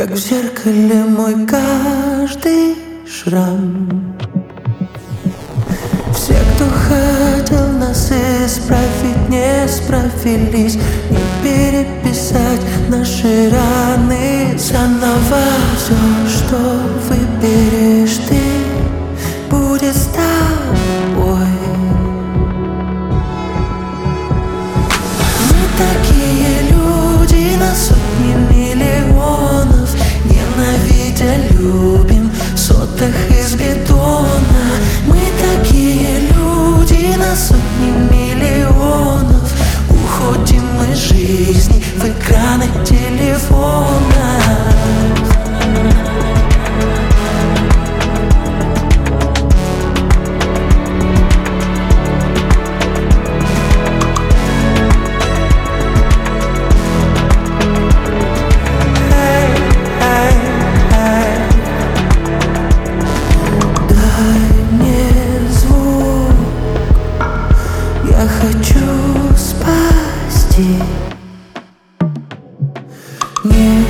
как в зеркале мой каждый шрам. Все, кто хотел нас исправить, не справились. Не переписать наши раны заново. Все, что выберешь ты, будет с тобой. Мы такие люди на сотни миллионов, ненавидя любим в сотах из бетона. Мы такие люди на сотни миллионов, уходим из жизни в экраны телефона. Я хочу спасти.